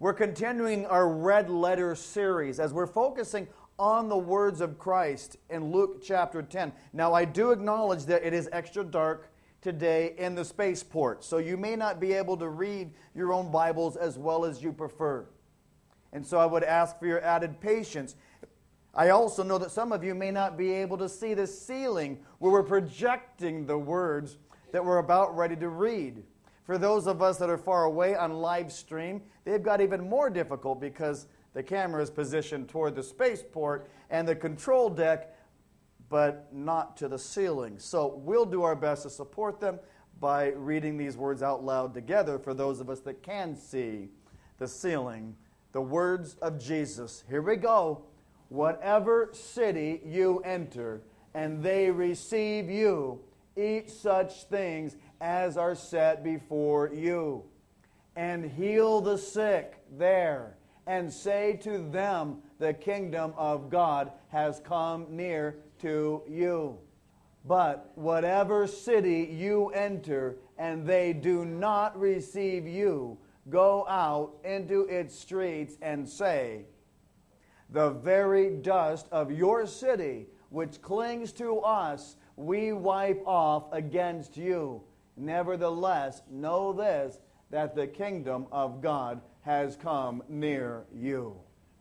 We're continuing our red letter series as we're focusing on the words of Christ in Luke chapter 10. Now, I do acknowledge that it is extra dark today in the spaceport, so you may not be able to read your own Bibles as well as you prefer. And so I would ask for your added patience. I also know that some of you may not be able to see the ceiling where we're projecting the words that we're about ready to read. For those of us that are far away on live stream, they've got even more difficult because the camera is positioned toward the spaceport and the control deck, but not to the ceiling. So we'll do our best to support them by reading these words out loud together for those of us that can see the ceiling. The words of Jesus. Here we go. Whatever city you enter, and they receive you, eat such things as are set before you, and heal the sick there, and say to them, the kingdom of God has come near to you. But whatever city you enter, and they do not receive you, go out into its streets and say, the very dust of your city, which clings to us, we wipe off against you. Nevertheless, know this, that the kingdom of God has come near you.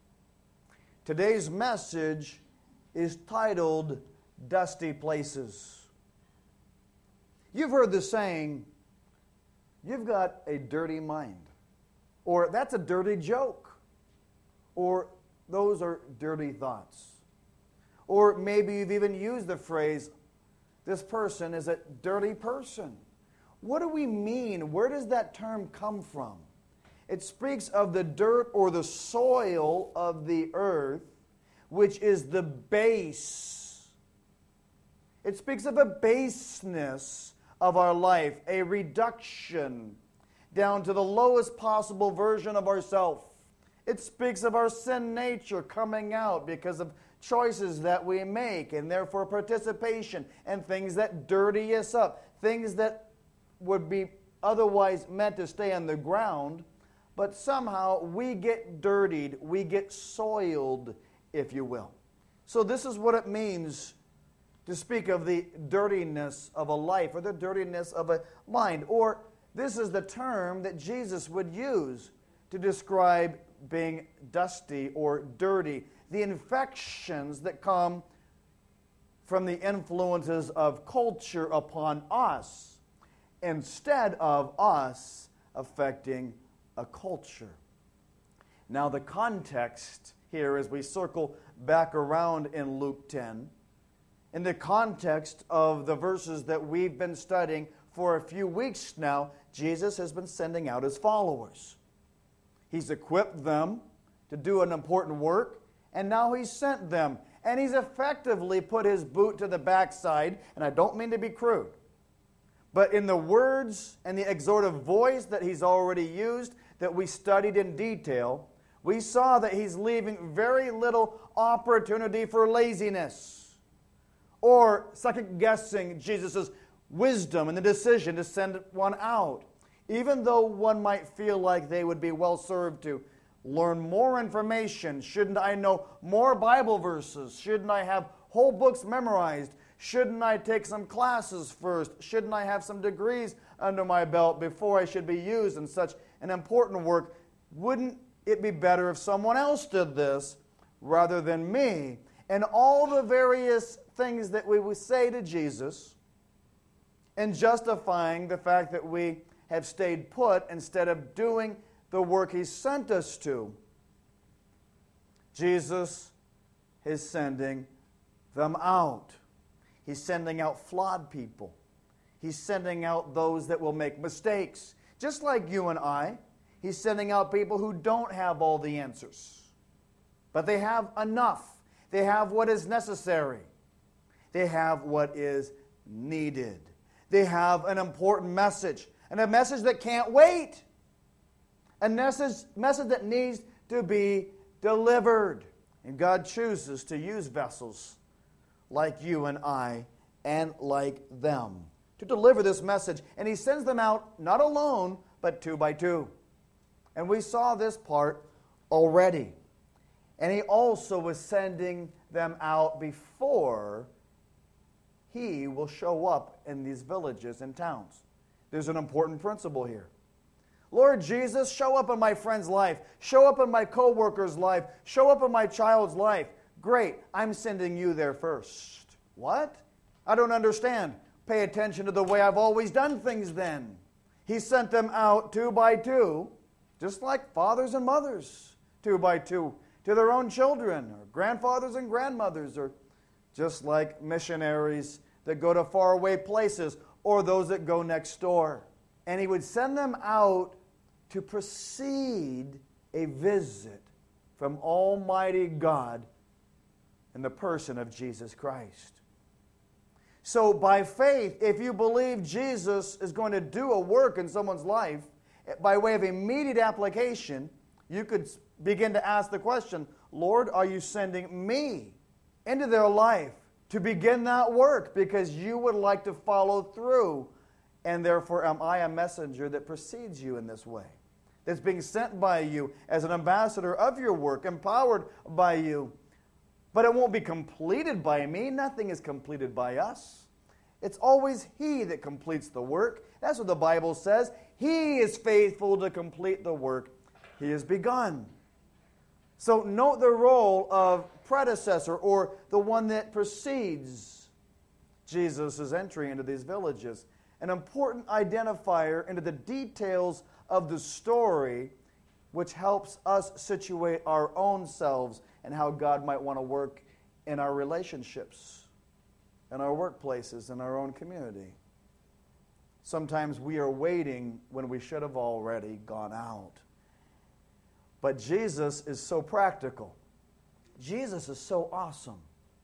Today's message is titled, Dusty Places. You've heard the saying, you've got a dirty mind. Or that's a dirty joke. Or those are dirty thoughts. Or maybe you've even used the phrase, this person is a dirty person. What do we mean? Where does that term come from? It speaks of the dirt or the soil of the earth, which is the base. It speaks of a baseness of our life, a reduction down to the lowest possible version of ourselves. It speaks of our sin nature coming out because of choices that we make and therefore participation and things that dirty us up, things that would be otherwise meant to stay on the ground, but somehow we get dirtied, we get soiled, if you will. So this is what it means to speak of the dirtiness of a life or the dirtiness of a mind. Or this is the term that Jesus would use to describe being dusty or dirty, the infections that come from the influences of culture upon us instead of us affecting a culture. Now the context here as we circle back around in Luke 10, in the context of the verses that we've been studying for a few weeks now, Jesus has been sending out his followers. He's equipped them to do an important work, and now he's sent them. And he's effectively put his boot to the backside, and I don't mean to be crude, but in the words and the exhortive voice that he's already used, that we studied in detail, we saw that he's leaving very little opportunity for laziness or second-guessing Jesus' wisdom in the decision to send one out. Even though one might feel like they would be well served to learn more information, shouldn't I know more Bible verses? Shouldn't I have whole books memorized? Shouldn't I take some classes first? Shouldn't I have some degrees under my belt before I should be used in such an important work? Wouldn't it be better if someone else did this rather than me? And all the various things that we would say to Jesus in justifying the fact that we have stayed put instead of doing the work he sent us to. Jesus is sending them out. He's sending out flawed people. He's sending out those that will make mistakes. Just like you and I, he's sending out people who don't have all the answers. But they have enough. They have what is necessary. They have what is needed. They have an important message, and a message that can't wait. A message that needs to be delivered. And God chooses to use vessels like you and I and like them to deliver this message. And he sends them out not alone, but two by two. And we saw this part already. And he also was sending them out before he will show up in these villages and towns. There's an important principle here. Lord Jesus, show up in my friend's life. Show up in my co-worker's life. Show up in my child's life. Great, I'm sending you there first. What? I don't understand. Pay attention to the way I've always done things then. He sent them out 2 by 2, just like fathers and mothers, 2 by 2, to their own children, or grandfathers and grandmothers, or just like missionaries that go to faraway places, or those that go next door. And he would send them out to precede a visit from Almighty God in the person of Jesus Christ. So by faith, if you believe Jesus is going to do a work in someone's life, by way of immediate application, you could begin to ask the question, Lord, are you sending me into their life to begin that work because you would like to follow through, and therefore am I a messenger that precedes you in this way, that's being sent by you as an ambassador of your work, empowered by you. But it won't be completed by me. Nothing is completed by us. It's always He that completes the work. That's what the Bible says. He is faithful to complete the work He has begun. So note the role of predecessor, or the one that precedes Jesus' entry into these villages. An important identifier into the details of the story, which helps us situate our own selves and how God might want to work in our relationships, in our workplaces, in our own community. Sometimes we are waiting when we should have already gone out. But Jesus is so practical. Jesus is so awesome.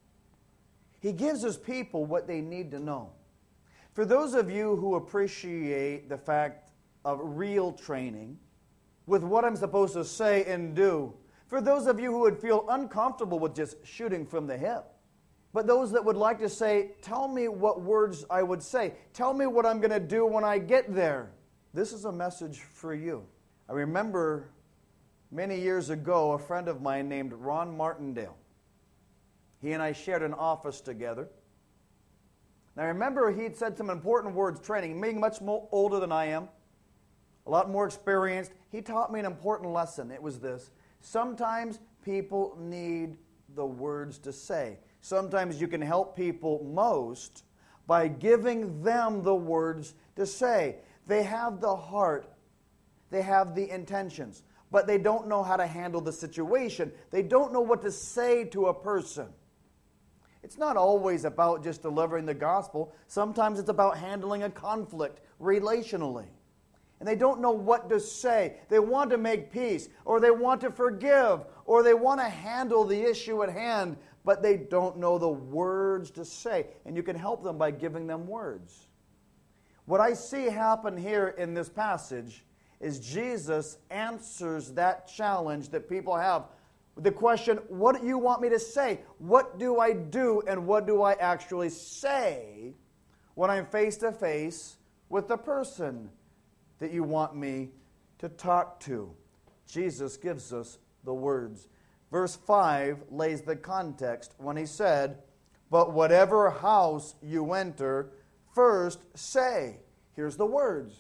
He gives His people what they need to know. For those of you who appreciate the fact of real training, with what I'm supposed to say and do, for those of you who would feel uncomfortable with just shooting from the hip, but those that would like to say, tell me what words I would say, tell me what I'm going to do when I get there, this is a message for you. I remember many years ago, a friend of mine named Ron Martindale. He and I shared an office together. And I remember he'd said some important words, training, being much more older than I am, a lot more experienced. He taught me an important lesson. It was this: sometimes people need the words to say. Sometimes you can help people most by giving them the words to say. They have the heart, they have the intentions, but they don't know how to handle the situation. They don't know what to say to a person. It's not always about just delivering the gospel. Sometimes it's about handling a conflict relationally. And they don't know what to say. They want to make peace, or they want to forgive, or they want to handle the issue at hand, but they don't know the words to say. And you can help them by giving them words. What I see happen here in this passage is Jesus answers that challenge that people have. The question, what do you want me to say? What do I do, and what do I actually say when I'm face to face with the person that you want me to talk to? Jesus gives us the words. Verse 5 lays the context when he said, but whatever house you enter, first say, here's the words,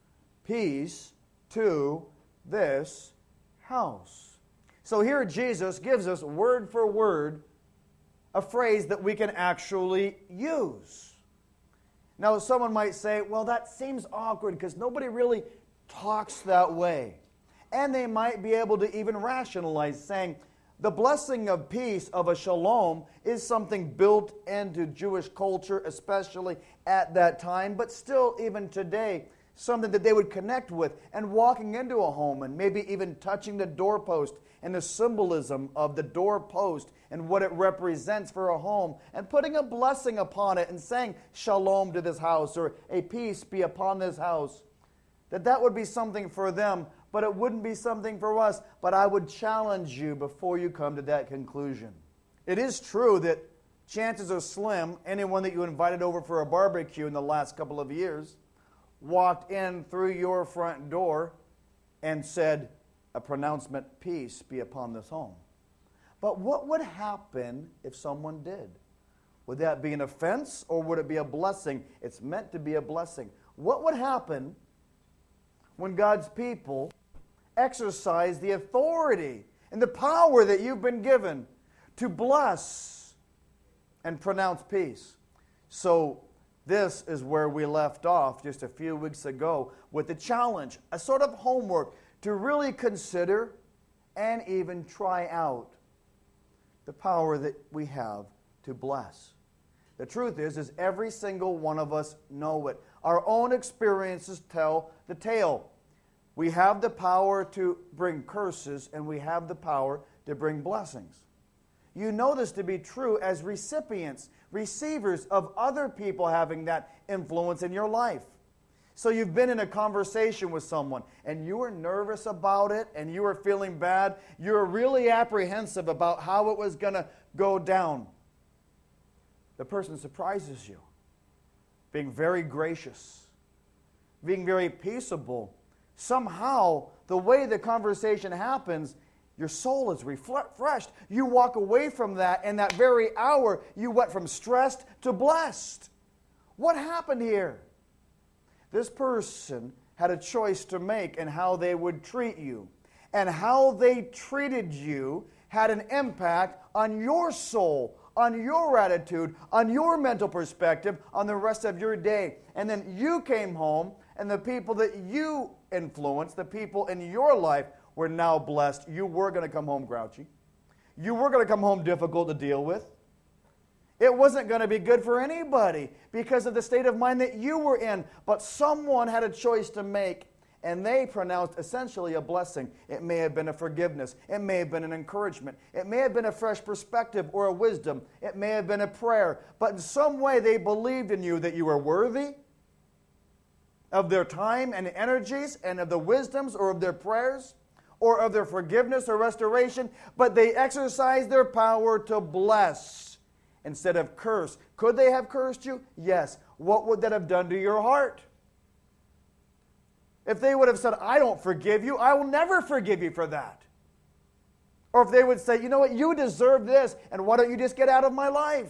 peace to this house. So here Jesus gives us word for word a phrase that we can actually use. Now someone might say, well, that seems awkward because nobody really talks that way. And they might be able to even rationalize saying, the blessing of peace, of a shalom, is something built into Jewish culture, especially at that time, but still even today, something that they would connect with, and walking into a home and maybe even touching the doorpost and the symbolism of the doorpost and what it represents for a home, and putting a blessing upon it and saying shalom to this house, or a peace be upon this house, that would be something for them, but it wouldn't be something for us. But I would challenge you before you come to that conclusion. It is true that chances are slim anyone that you invited over for a barbecue in the last couple of years walked in through your front door and said, a pronouncement, peace be upon this home. But what would happen if someone did? Would that be an offense or would it be a blessing? It's meant to be a blessing. What would happen when God's people exercise the authority and the power that you've been given to bless and pronounce peace? So this is where we left off just a few weeks ago with the challenge, a sort of homework to really consider and even try out the power that we have to bless. The truth is every single one of us know it. Our own experiences tell the tale. We have the power to bring curses, and we have the power to bring blessings. You know this to be true as recipients, receivers of other people having that influence in your life. So you've been in a conversation with someone, and you were nervous about it, and you were feeling bad. You were really apprehensive about how it was going to go down. The person surprises you, being very gracious, being very peaceable. Somehow, the way the conversation happens, your soul is refreshed. You walk away from that, and that very hour, you went from stressed to blessed. What happened here? This person had a choice to make in how they would treat you. And how they treated you had an impact on your soul, on your attitude, on your mental perspective, on the rest of your day. And then you came home, and the people that you influenced, the people in your life, were now blessed. You were going to come home grouchy. You were going to come home difficult to deal with. It wasn't going to be good for anybody because of the state of mind that you were in. But someone had a choice to make, and they pronounced essentially a blessing. It may have been a forgiveness. It may have been an encouragement. It may have been a fresh perspective or a wisdom. It may have been a prayer. But in some way they believed in you that you were worthy of their time and energies and of the wisdoms or of their prayers or of their forgiveness or restoration. But they exercised their power to bless instead of curse. Could they have cursed you? Yes. What would that have done to your heart? If they would have said, I don't forgive you, I will never forgive you for that. Or if they would say, you know what, you deserve this, and why don't you just get out of my life?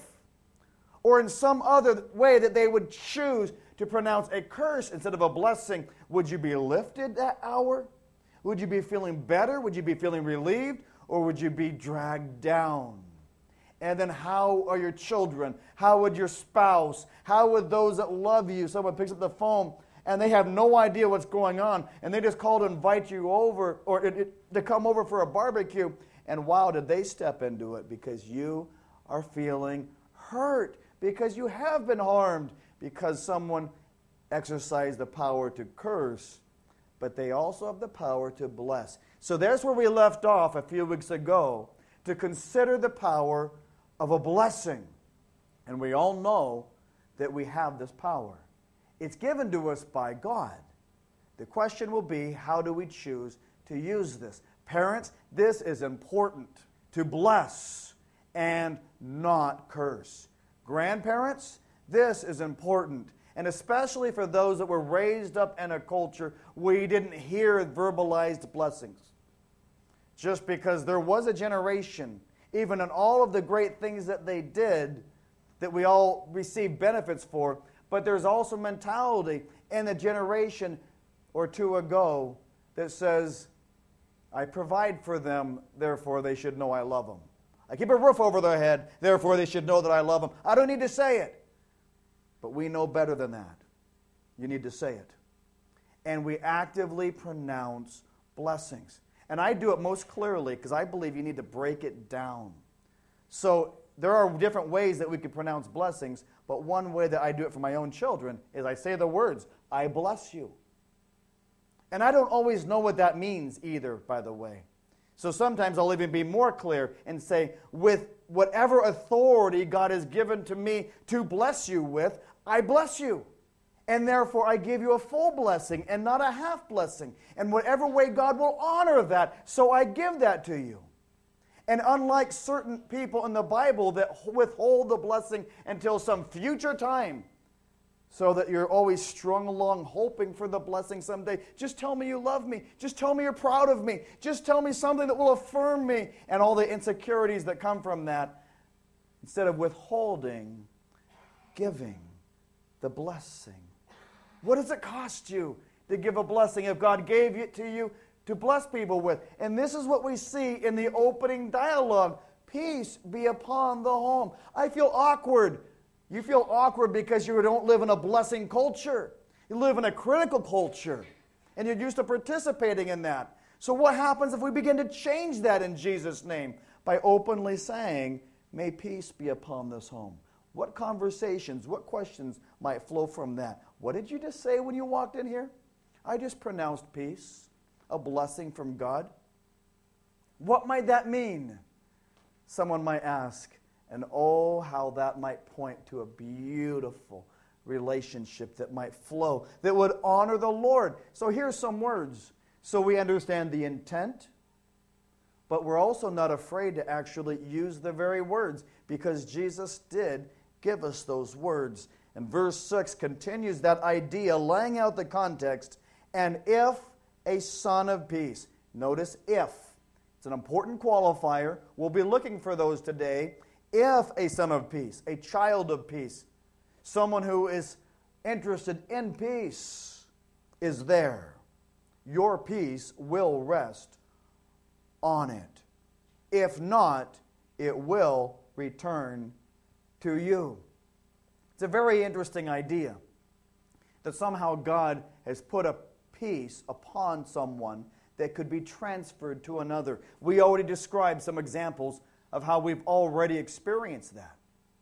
Or in some other way that they would choose to pronounce a curse instead of a blessing, would you be lifted that hour? Would you be feeling better? Would you be feeling relieved? Or would you be dragged down? And then how are your children? How would your spouse? How would those that love you? Someone picks up the phone and they have no idea what's going on, and they just call to invite you over or to come over for a barbecue. And wow, did they step into it because you are feeling hurt, because you have been harmed, because someone exercised the power to curse, but they also have the power to bless. So there's where we left off a few weeks ago, to consider the power of a blessing. And we all know that we have this power. It's given to us by God. The question will be, how do we choose to use this? Parents, this is important, to bless and not curse. Grandparents, this is important, and especially for those that were raised up in a culture where you didn't hear verbalized blessings. Just because there was a generation, even in all of the great things that they did, that we all receive benefits for, but there's also mentality in the generation or two ago that says, I provide for them, therefore they should know I love them. I keep a roof over their head, therefore they should know that I love them. I don't need to say it. But we know better than that. You need to say it. And we actively pronounce blessings. And I do it most clearly because I believe you need to break it down. So there are different ways that we can pronounce blessings, but one way that I do it for my own children is I say the words, I bless you. And I don't always know what that means either, by the way. So sometimes I'll even be more clear and say, with whatever authority God has given to me to bless you with, I bless you. And therefore I give you a full blessing and not a half blessing. And whatever way God will honor that, so I give that to you. And unlike certain people in the Bible that withhold the blessing until some future time, so that you're always strung along hoping for the blessing someday. Just tell me you love me. Just tell me you're proud of me. Just tell me something that will affirm me, and all the insecurities that come from that. Instead of withholding, giving the blessing. What does it cost you to give a blessing if God gave it to you to bless people with? And this is what we see in the opening dialogue. Peace be upon the home. I feel awkward. You feel awkward because you don't live in a blessing culture. You live in a critical culture, and you're used to participating in that. So what happens if we begin to change that in Jesus' name? By openly saying, may peace be upon this home. What conversations, what questions might flow from that? What did you just say when you walked in here? I just pronounced peace, a blessing from God. What might that mean? Someone might ask. And oh, how that might point to a beautiful relationship that might flow, that would honor the Lord. So here's some words. So we understand the intent, but we're also not afraid to actually use the very words, because Jesus did give us those words. And verse 6 continues that idea, laying out the context. And if a son of peace. Notice if. It's an important qualifier. We'll be looking for those today. If a son of peace, a child of peace, someone who is interested in peace is there, your peace will rest on it. If not, it will return to you. It's a very interesting idea that somehow God has put a peace upon someone that could be transferred to another. We already described some examples of how we've already experienced that.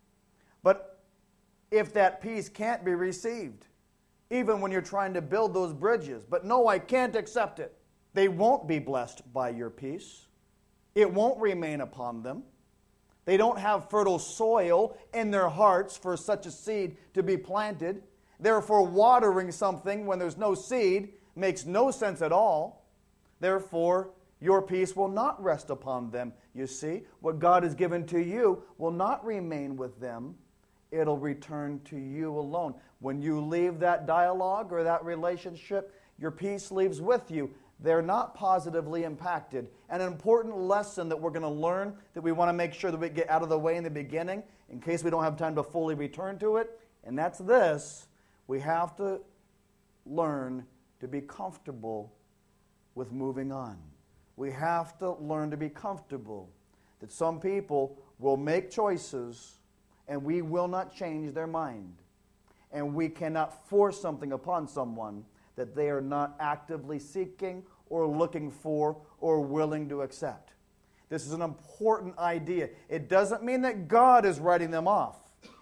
But if that peace can't be received, even when you're trying to build those bridges, but no, I can't accept it, they won't be blessed by your peace. It won't remain upon them. They don't have fertile soil in their hearts for such a seed to be planted. Therefore, watering something when there's no seed makes no sense at all. Therefore, your peace will not rest upon them. You see, what God has given to you will not remain with them. It'll return to you alone. When you leave that dialogue or that relationship, your peace leaves with you. They're not positively impacted. An important lesson that we're going to learn that we want to make sure that we get out of the way in the beginning, in case we don't have time to fully return to it, and that's this: we have to learn to be comfortable with moving on. We have to learn to be comfortable that some people will make choices and we will not change their mind. And we cannot force something upon someone that they are not actively seeking or looking for or willing to accept. This is an important idea. It doesn't mean that God is writing them off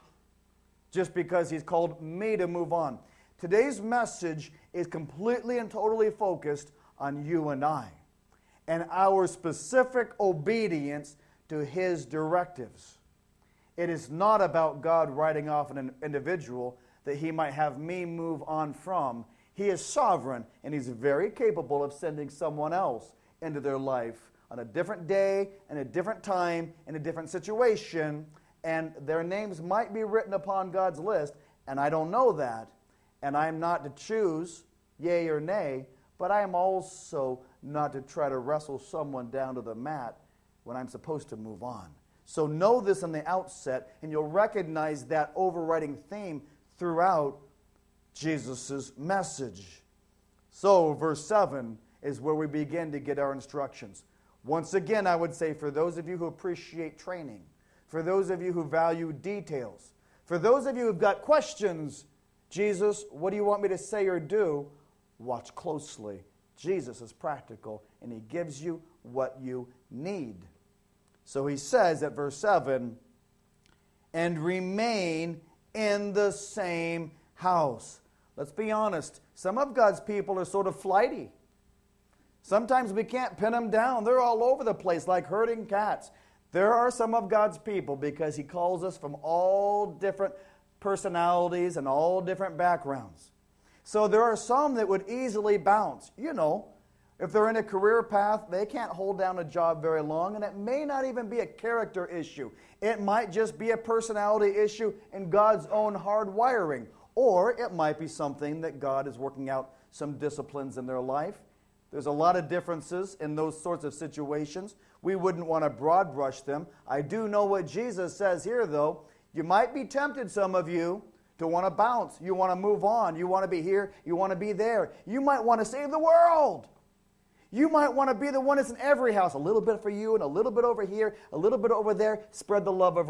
just because He's called me to move on. Today's message is completely and totally focused on you and I and our specific obedience to His directives. It is not about God writing off an individual that He might have me move on from. He is sovereign, and He's very capable of sending someone else into their life on a different day, and a different time, in a different situation, and their names might be written upon God's list, and I don't know that, and I'm not to choose yea or nay, but I am also not to try to wrestle someone down to the mat when I'm supposed to move on. So know this in the outset, and you'll recognize that overriding theme throughout Jesus' message. So verse 7 is where we begin to get our instructions. Once again, I would say, for those of you who appreciate training, for those of you who value details, for those of you who've got questions, Jesus, what do you want me to say or do? Watch closely. Jesus is practical, and He gives you what you need. So He says at verse 7, and remain in the same house. Let's be honest. Some of God's people are sort of flighty. Sometimes we can't pin them down. They're all over the place like herding cats. There are some of God's people, because He calls us from all different personalities and all different backgrounds. So there are some that would easily bounce. You know, if they're in a career path, they can't hold down a job very long, and it may not even be a character issue. It might just be a personality issue and God's own hard wiring. Or it might be something that God is working out some disciplines in their life. There's a lot of differences in those sorts of situations. We wouldn't want to broad brush them. I do know what Jesus says here, though. You might be tempted, some of you, to want to bounce. You want to move on. You want to be here. You want to be there. You might want to save the world. You might want to be the one that's in every house. A little bit for you and a little bit over here, a little bit over there. Spread the love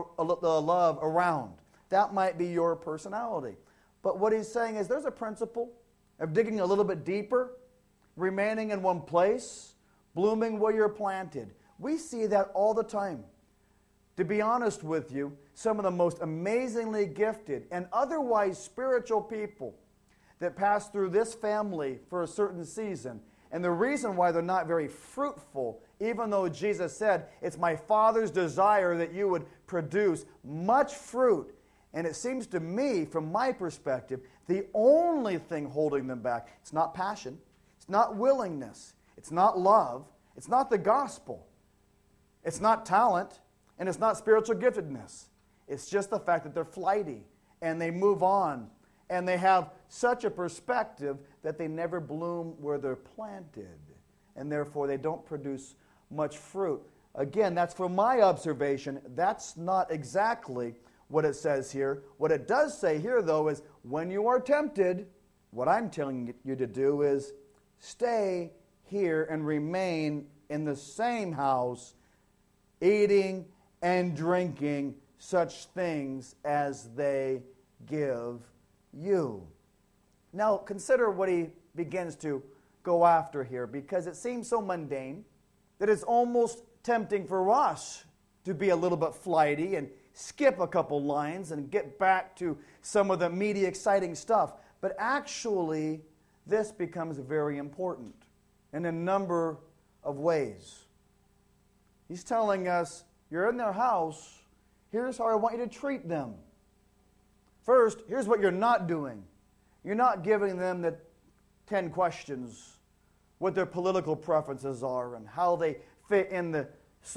around. That might be your personality. But what he's saying is there's a principle of digging a little bit deeper, remaining in one place, blooming where you're planted. We see that all the time. To be honest with you, some of the most amazingly gifted and otherwise spiritual people that pass through this family for a certain season, and the reason why they're not very fruitful, even though Jesus said, it's my Father's desire that you would produce much fruit. And it seems to me, from my perspective, the only thing holding them back, it's not passion, it's not willingness, it's not love, it's not the gospel, it's not talent, and it's not spiritual giftedness. It's just the fact that they're flighty, and they move on, and they have such a perspective that they never bloom where they're planted, and therefore they don't produce much fruit. Again, that's from my observation. That's not exactly what it says here. What it does say here, though, is when you are tempted, what I'm telling you to do is stay here and remain in the same house, eating and drinking such things as they give you. Now, consider what he begins to go after here, because it seems so mundane that it's almost tempting for us to be a little bit flighty and skip a couple lines and get back to some of the meaty, exciting stuff. But actually, this becomes very important in a number of ways. He's telling us, you're in their house, here's how I want you to treat them. First, here's what you're not doing. You're not giving them the 10 questions, what their political preferences are and how they fit in the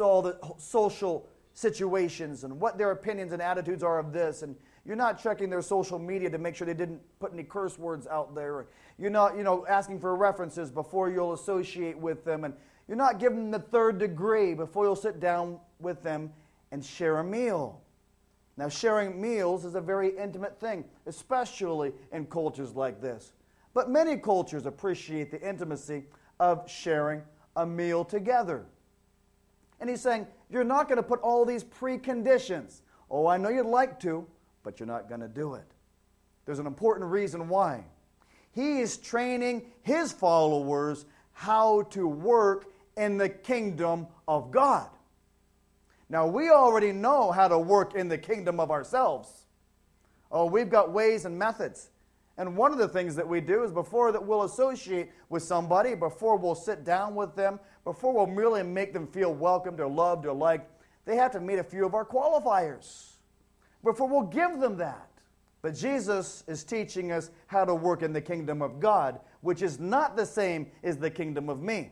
social situations and what their opinions and attitudes are of this. And you're not checking their social media to make sure they didn't put any curse words out there. You're not, asking for references before you'll associate with them. And you're not giving them the third degree before you'll sit down with them and share a meal. Now, sharing meals is a very intimate thing, especially in cultures like this. But many cultures appreciate the intimacy of sharing a meal together. And he's saying, you're not going to put all these preconditions. Oh, I know you'd like to, but you're not going to do it. There's an important reason why. He is training his followers how to work in the kingdom of God. Now, we already know how to work in the kingdom of ourselves. Oh, we've got ways and methods. And one of the things that we do is before that we'll associate with somebody, before we'll sit down with them, before we'll really make them feel welcomed or loved or liked, they have to meet a few of our qualifiers before we'll give them that. But Jesus is teaching us how to work in the kingdom of God, which is not the same as the kingdom of me.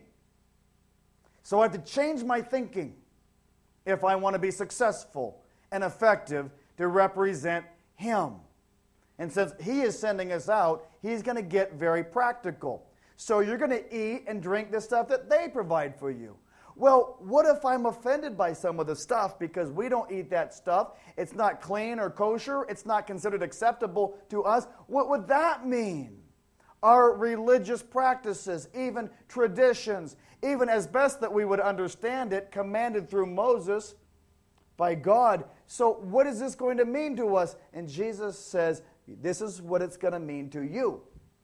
So I have to change my thinking if I want to be successful and effective to represent Him. And since He is sending us out, He's going to get very practical. So you're going to eat and drink the stuff that they provide for you. Well, what if I'm offended by some of the stuff because we don't eat that stuff? It's not clean or kosher. It's not considered acceptable to us. What would that mean? Our religious practices, even traditions, even as best that we would understand it, commanded through Moses by God. So what is this going to mean to us? And Jesus says, this is what it's going to mean to you.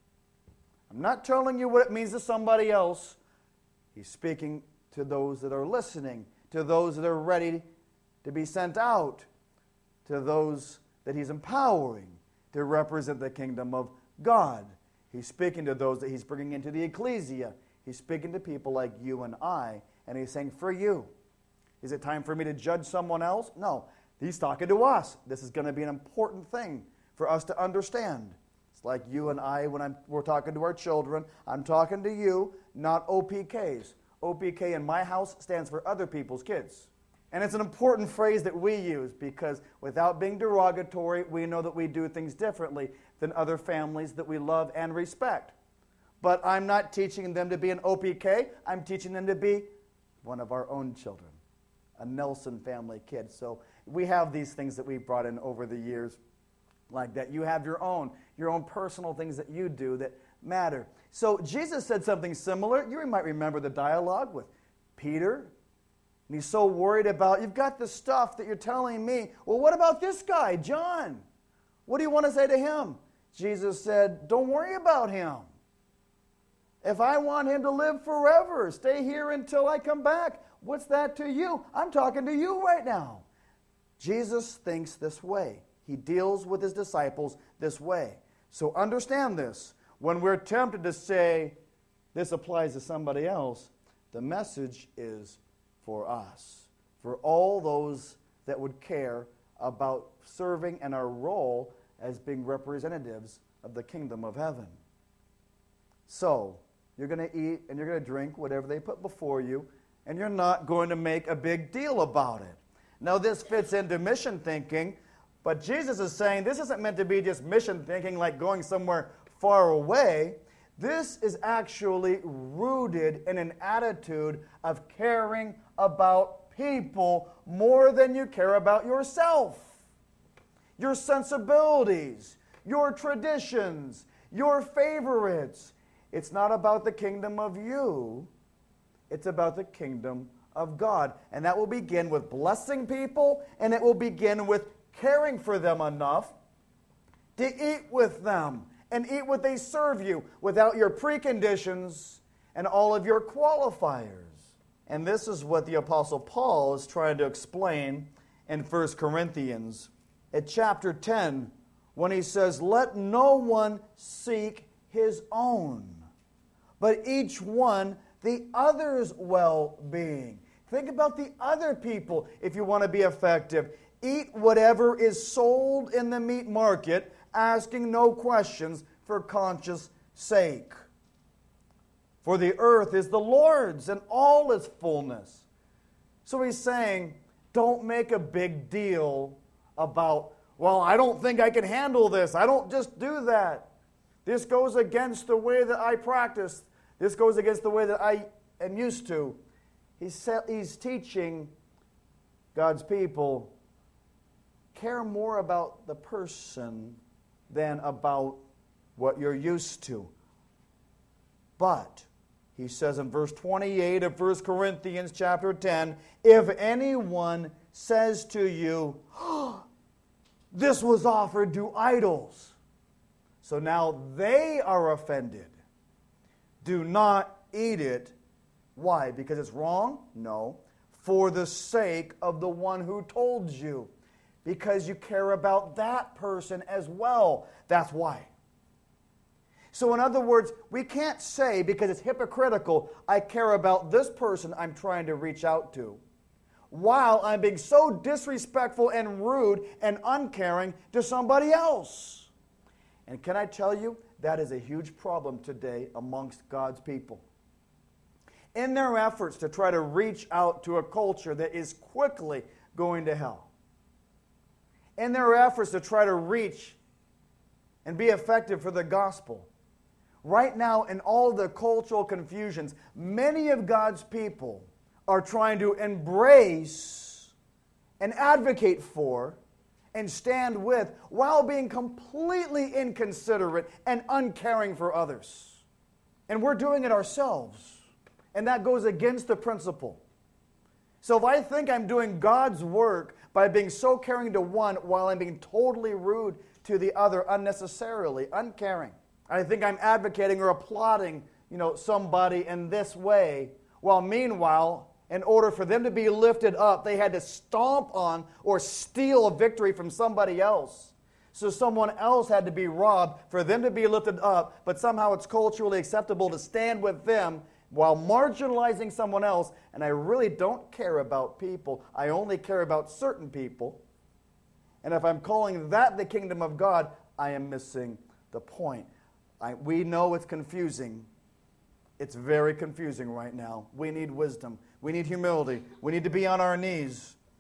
I'm not telling you what it means to somebody else. He's speaking to those that are listening, to those that are ready to be sent out, to those that He's empowering to represent the kingdom of God. He's speaking to those that He's bringing into the ecclesia. He's speaking to people like you and I, and He's saying, for you. Is it time for me to judge someone else? No. He's talking to us. This is going to be an important thing for us to understand. It's like you and I when we're talking to our children. I'm talking to you, not OPKs. OPK in my house stands for other people's kids. And it's an important phrase that we use because without being derogatory, we know that we do things differently than other families that we love and respect. But I'm not teaching them to be an OPK. I'm teaching them to be one of our own children, a Nelson family kid. So we have these things that we've brought in over the years like that. You have your own personal things that you do that matter. So Jesus said something similar. You might remember the dialogue with Peter. And he's so worried about, you've got the stuff that you're telling me. Well, what about this guy, John? What do you want to say to him? Jesus said, don't worry about him. If I want him to live forever, stay here until I come back. What's that to you? I'm talking to you right now. Jesus thinks this way. He deals with his disciples this way. So understand this. When we're tempted to say, this applies to somebody else, the message is for us, for all those that would care about serving and our role as being representatives of the kingdom of heaven. So, you're going to eat and you're going to drink whatever they put before you, and you're not going to make a big deal about it. Now, this fits into mission thinking, but Jesus is saying this isn't meant to be just mission thinking like going somewhere far away. This is actually rooted in an attitude of caring about people more than you care about yourself. Your sensibilities, your traditions, your favorites. It's not about the kingdom of you. It's about the kingdom of God. And that will begin with blessing people, and it will begin with caring for them enough to eat with them and eat what they serve you without your preconditions and all of your qualifiers. And this is what the Apostle Paul is trying to explain in 1 Corinthians at chapter 10 when he says, let no one seek his own, but each one the other's well-being. Think about the other people if you want to be effective. Eat whatever is sold in the meat market, asking no questions for conscience sake. For the earth is the Lord's and all its fullness. So he's saying, don't make a big deal about, well, I don't think I can handle this. I don't just do that. This goes against the way that I practice. This goes against the way that I am used to. He's teaching God's people, care more about the person than about what you're used to. But, he says in verse 28 of 1 Corinthians chapter 10, if anyone says to you, oh, this was offered to idols, so now they are offended. Do not eat it. Why? Because it's wrong? No. For the sake of the one who told you. Because you care about that person as well. That's why. So in other words, we can't say, because it's hypocritical, I care about this person I'm trying to reach out to, while I'm being so disrespectful and rude and uncaring to somebody else. And can I tell you, that is a huge problem today amongst God's people. In their efforts to try to reach out to a culture that is quickly going to hell, in their efforts to try to reach and be effective for the gospel, right now in all the cultural confusions, many of God's people are trying to embrace and advocate for and stand with while being completely inconsiderate and uncaring for others. And we're doing it ourselves. And that goes against the principle. So if I think I'm doing God's work by being so caring to one while I'm being totally rude to the other unnecessarily, uncaring, I think I'm advocating or applauding, somebody in this way, while meanwhile, in order for them to be lifted up, they had to stomp on or steal a victory from somebody else. So someone else had to be robbed for them to be lifted up, but somehow it's culturally acceptable to stand with them while marginalizing someone else. And I really don't care about people. I only care about certain people. And if I'm calling that the kingdom of God, I am missing the point. We know it's confusing. It's very confusing right now. We need wisdom. We need humility. We need to be on our knees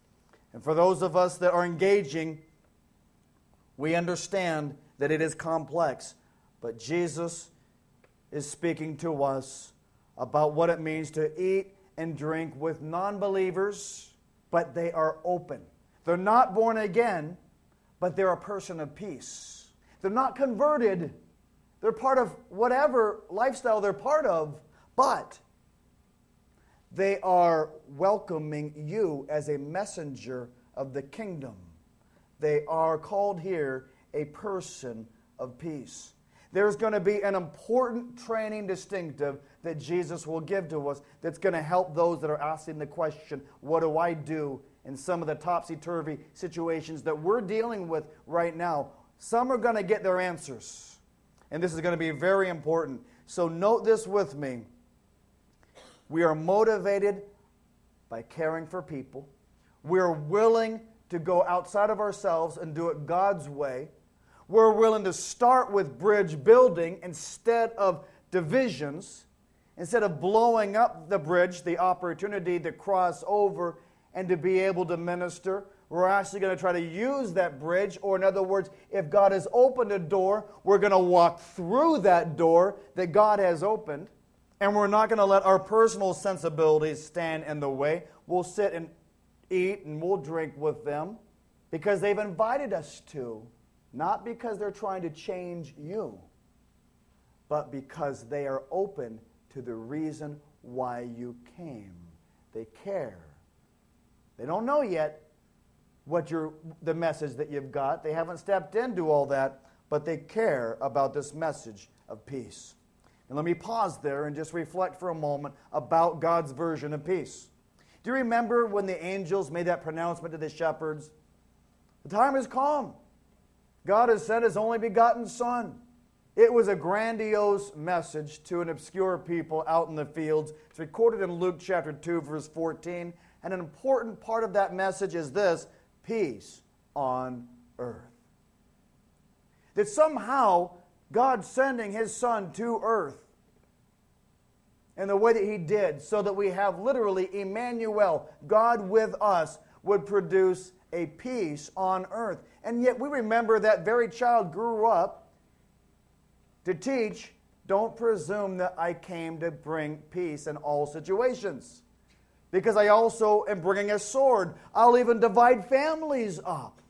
And for those of us that are engaging, we understand that it is complex. But Jesus is speaking to us about what it means to eat and drink with non-believers, but they are open. They're not born again, but they're a person of peace. They're not converted. They're part of whatever lifestyle they're part of, but they are welcoming you as a messenger of the kingdom. They are called here a person of peace. There's going to be an important training distinctive that Jesus will give to us that's going to help those that are asking the question, what do I do in some of the topsy-turvy situations that we're dealing with right now? Some are going to get their answers. And this is going to be very important. So note this with me. We are motivated by caring for people. We're willing to go outside of ourselves and do it God's way. We're willing to start with bridge building instead of divisions. Instead of blowing up the bridge, the opportunity to cross over and to be able to minister, we're actually going to try to use that bridge. Or in other words, if God has opened a door, we're going to walk through that door that God has opened. And we're not going to let our personal sensibilities stand in the way. We'll sit and eat and we'll drink with them because they've invited us to. Not because they're trying to change you, but because they are open to the reason why you came. They care. They don't know yet the message that you've got. They haven't stepped into all that, but they care about this message of peace. And let me pause there and just reflect for a moment about God's version of peace. Do you remember when the angels made that pronouncement to the shepherds? The time has come. God has sent His only begotten Son. It was a grandiose message to an obscure people out in the fields. It's recorded in Luke chapter 2, verse 14. And an important part of that message is this: peace on earth. That somehow God sending His Son to earth in the way that He did, so that we have literally Emmanuel, God with us, would produce a peace on earth. And yet we remember that very child grew up to teach, don't presume that I came to bring peace in all situations. Because I also am bringing a sword. I'll even divide families up.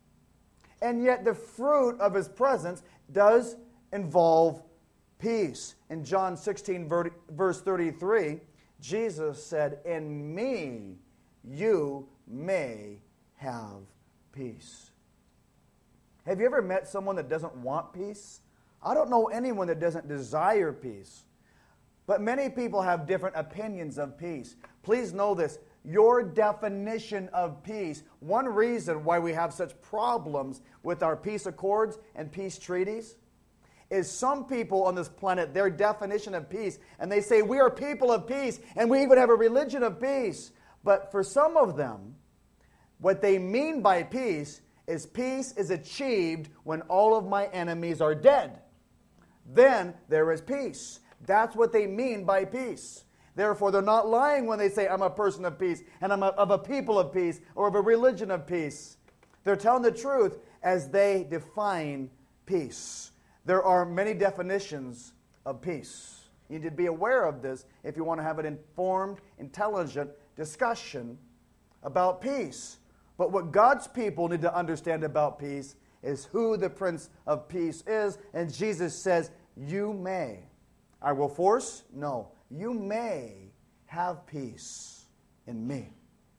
And yet the fruit of His presence does involve peace. In John 16, verse 33, Jesus said, in me you may have peace. Have you ever met someone that doesn't want peace? I don't know anyone that doesn't desire peace. But many people have different opinions of peace. Please know this. Your definition of peace, one reason why we have such problems with our peace accords and peace treaties, is some people on this planet, their definition of peace, and they say, we are people of peace, and we even have a religion of peace. But for some of them, what they mean by peace is achieved when all of my enemies are dead. Then there is peace. That's what they mean by peace. Therefore, they're not lying when they say, I'm a person of peace, and I'm of a people of peace, or of a religion of peace. They're telling the truth as they define peace. There are many definitions of peace. You need to be aware of this if you want to have an informed, intelligent discussion about peace. But what God's people need to understand about peace is who the Prince of Peace is. And Jesus says, you may. I will force? No. You may have peace in me.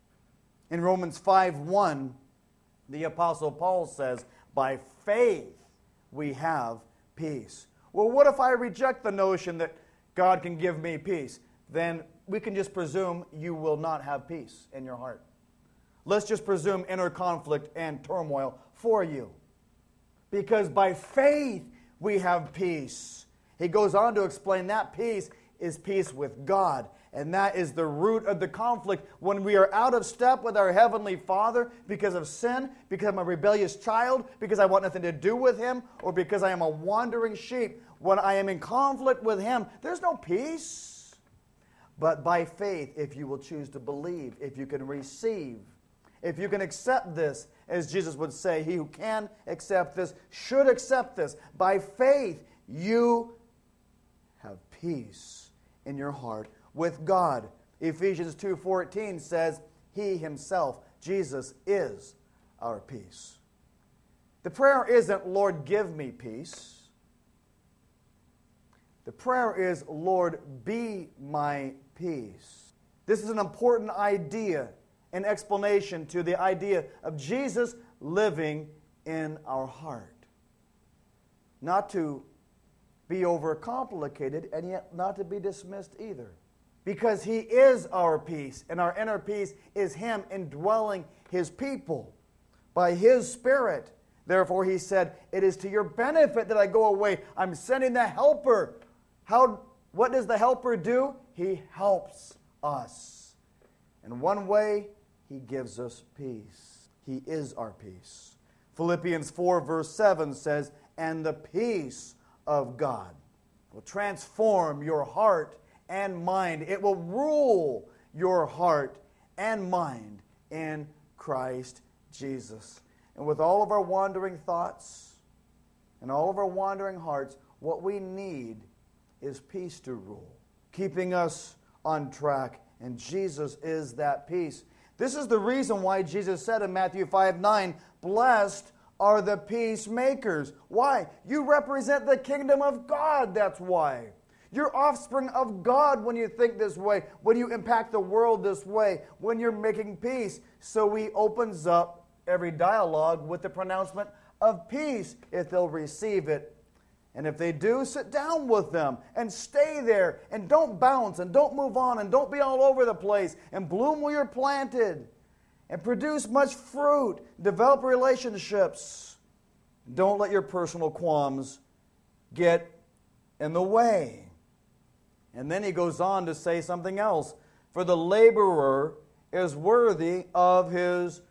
In Romans 5:1, the Apostle Paul says, by faith we have peace. Well, what if I reject the notion that God can give me peace? Then we can just presume you will not have peace in your heart. Let's just presume inner conflict and turmoil for you. Because by faith we have peace. He goes on to explain that peace is peace with God. And that is the root of the conflict. When we are out of step with our Heavenly Father because of sin, because I'm a rebellious child, because I want nothing to do with Him, or because I am a wandering sheep, when I am in conflict with Him, there's no peace. But by faith, if you will choose to believe, if you can receive, if you can accept this, as Jesus would say, he who can accept this should accept this. By faith, you have peace in your heart with God. Ephesians 2:14 says, he himself, Jesus, is our peace. The prayer isn't, Lord, give me peace. The prayer is, Lord, be my peace. This is an important idea and explanation to the idea of Jesus living in our heart. Not to be overcomplicated and yet not to be dismissed either. Because he is our peace, and our inner peace is him indwelling his people by his Spirit. Therefore, he said, it is to your benefit that I go away. I'm sending the helper. What does the helper do? He helps us. And one way, he gives us peace. He is our peace. Philippians 4 verse 7 says, and the peace of God will transform your heart and mind. It will rule your heart and mind in Christ Jesus. And with all of our wandering thoughts and all of our wandering hearts, what we need is peace to rule, keeping us on track. And Jesus is that peace. This is the reason why Jesus said in Matthew 5:9, blessed are the peacemakers. Why? You represent the kingdom of God, that's why. You're offspring of God when you think this way, when you impact the world this way, when you're making peace. So he opens up every dialogue with the pronouncement of peace if they'll receive it. And if they do, sit down with them and stay there and don't bounce and don't move on and don't be all over the place and bloom where you're planted and produce much fruit. Develop relationships. Don't let your personal qualms get in the way. And then he goes on to say something else. For the laborer is worthy of his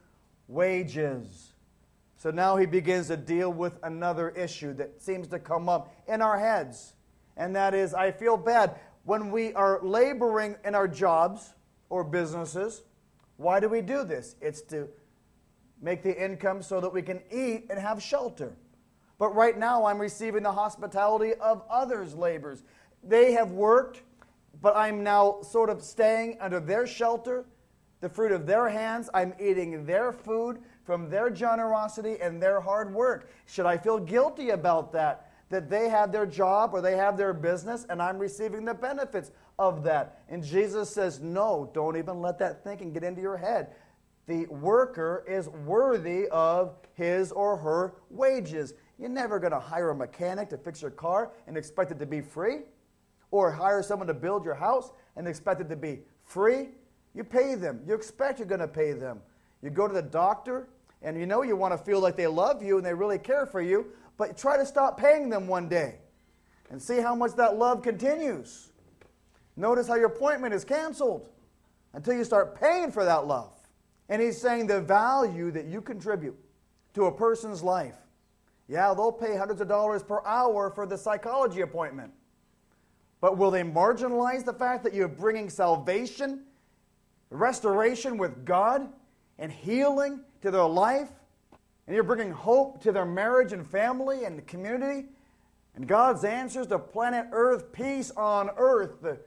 wages. So now he begins to deal with another issue that seems to come up in our heads. And that is, I feel bad. When we are laboring in our jobs or businesses, why do we do this? It's to make the income so that we can eat and have shelter. But right now I'm receiving the hospitality of others' labors. They have worked, but I'm now sort of staying under their shelter, the fruit of their hands. I'm eating their food from their generosity and their hard work. Should I feel guilty about that? That they have their job or they have their business and I'm receiving the benefits of that. And Jesus says, no, don't even let that thinking get into your head. The worker is worthy of his or her wages. You're never going to hire a mechanic to fix your car and expect it to be free. Or hire someone to build your house and expect it to be free. You pay them. You expect you're going to pay them. You go to the doctor, and you know you want to feel like they love you and they really care for you, but try to stop paying them one day and see how much that love continues. Notice how your appointment is canceled until you start paying for that love. And he's saying the value that you contribute to a person's life. Yeah, they'll pay hundreds of dollars per hour for the psychology appointment. But will they marginalize the fact that you're bringing salvation, restoration with God, and healing to their life? And you're bringing hope to their marriage and family and community? And God's answers to planet Earth, peace on earth, the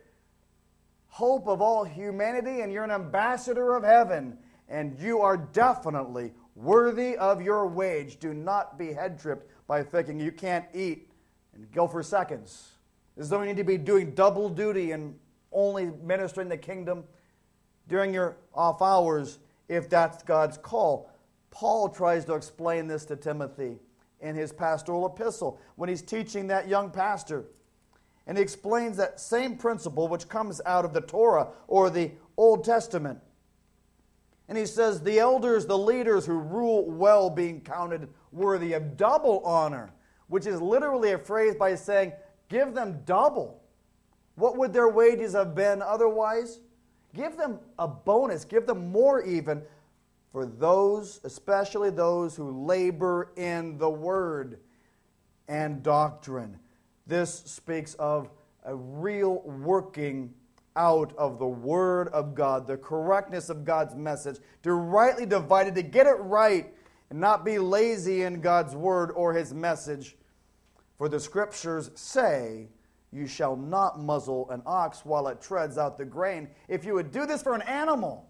hope of all humanity, and you're an ambassador of heaven. And you are definitely worthy of your wage. Do not be head-tripped by thinking you can't eat and go for seconds. As though you need to be doing double duty and only ministering the kingdom during your off hours if that's God's call. Paul tries to explain this to Timothy in his pastoral epistle when he's teaching that young pastor. And he explains that same principle which comes out of the Torah or the Old Testament. And he says, the elders, the leaders who rule well being counted worthy of double honor, which is literally a phrase by saying, give them double. What would their wages have been otherwise? Give them a bonus. Give them more even for those, especially those who labor in the word and doctrine. This speaks of a real working out of the Word of God, the correctness of God's message, to rightly divide it, to get it right, and not be lazy in God's Word or His message. For the Scriptures say, you shall not muzzle an ox while it treads out the grain. If you would do this for an animal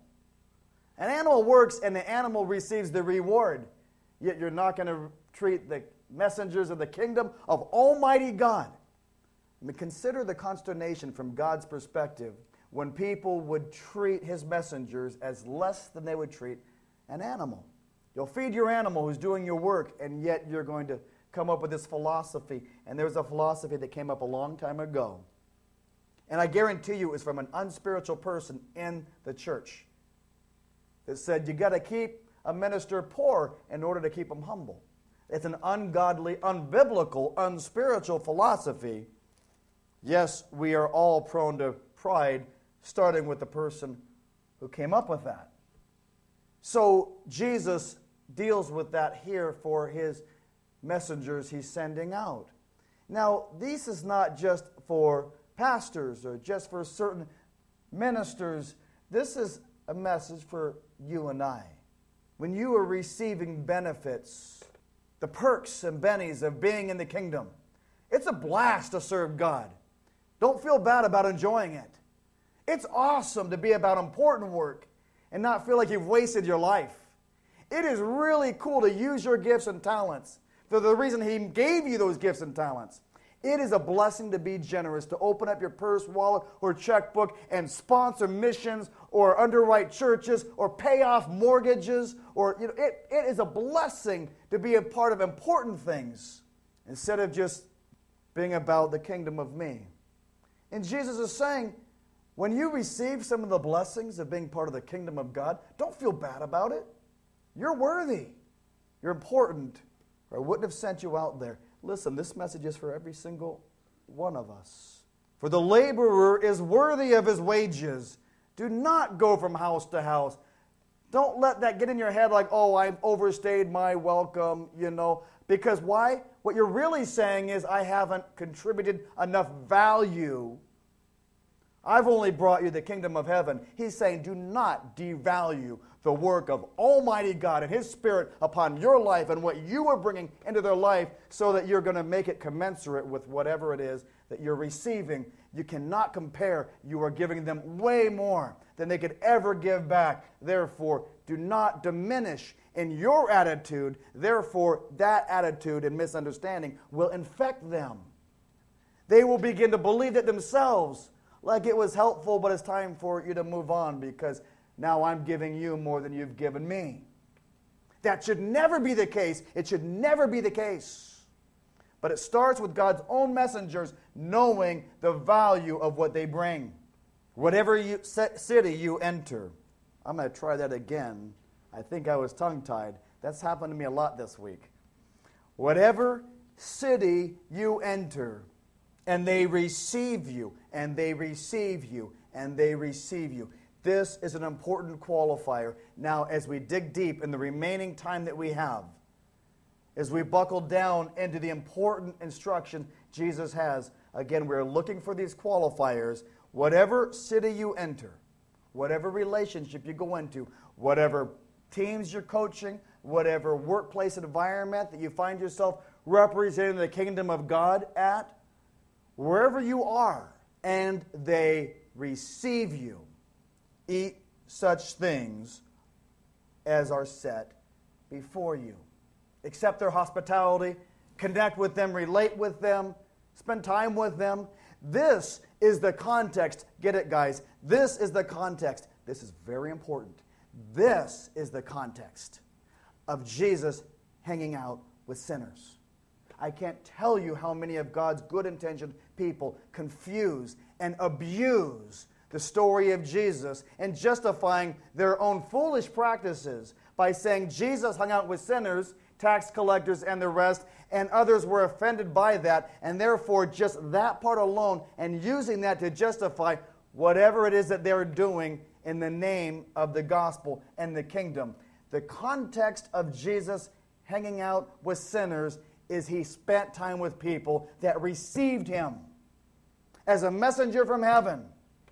works and the animal receives the reward, yet you're not going to treat the messengers of the kingdom of Almighty God. I mean, consider the consternation from God's perspective when people would treat His messengers as less than they would treat an animal. You'll feed your animal who's doing your work, and yet you're going to come up with this philosophy. And there was a philosophy that came up a long time ago. And I guarantee you it was from an unspiritual person in the church that said you got to keep a minister poor in order to keep him humble. It's an ungodly, unbiblical, unspiritual philosophy. Yes, we are all prone to pride, starting with the person who came up with that. So Jesus deals with that here for His messengers He's sending out. Now, this is not just for pastors or just for certain ministers. This is a message for you and I. When you are receiving benefits, the perks and bennies of being in the kingdom, it's a blast to serve God. Don't feel bad about enjoying it. It's awesome to be about important work and not feel like you've wasted your life. It is really cool to use your gifts and talents for the reason He gave you those gifts and talents. It is a blessing to be generous, to open up your purse, wallet, or checkbook and sponsor missions or underwrite churches or pay off mortgages. Or it is a blessing to be a part of important things instead of just being about the kingdom of me. And Jesus is saying, when you receive some of the blessings of being part of the kingdom of God, don't feel bad about it. You're worthy. You're important. Or I wouldn't have sent you out there. Listen, this message is for every single one of us. For the laborer is worthy of his wages. Do not go from house to house. Don't let that get in your head like, oh, I've overstayed my welcome, Because why? What you're really saying is, I haven't contributed enough value. I've only brought you the kingdom of heaven. He's saying, do not devalue the work of Almighty God and His Spirit upon your life and what you are bringing into their life so that you're going to make it commensurate with whatever it is that you're receiving. You cannot compare. You are giving them way more than they could ever give back. Therefore, do not diminish in your attitude. Therefore, that attitude and misunderstanding will infect them. They will begin to believe it themselves, like it was helpful, but it's time for you to move on because now I'm giving you more than you've given me. That should never be the case. It should never be the case. But it starts with God's own messengers knowing the value of what they bring. Whatever city you enter. I'm going to try that again. I think I was tongue-tied. That's happened to me a lot this week. Whatever city you enter, and they receive you, and they receive you, and they receive you. This is an important qualifier. Now, as we dig deep in the remaining time that we have, as we buckle down into the important instruction Jesus has, again, we're looking for these qualifiers. Whatever city you enter, whatever relationship you go into, whatever teams you're coaching, whatever workplace environment that you find yourself representing the kingdom of God at, wherever you are, and they receive you, eat such things as are set before you. Accept their hospitality, connect with them, relate with them, spend time with them. This is the context. Get it, guys? This is the context. This is very important. This is the context of Jesus hanging out with sinners. I can't tell you how many of God's good-intentioned people confuse and abuse the story of Jesus and justifying their own foolish practices by saying Jesus hung out with sinners, tax collectors, and the rest, and others were offended by that, and therefore just that part alone, and using that to justify whatever it is that they're doing in the name of the gospel and the kingdom. The context of Jesus hanging out with sinners is He spent time with people that received Him as a messenger from heaven,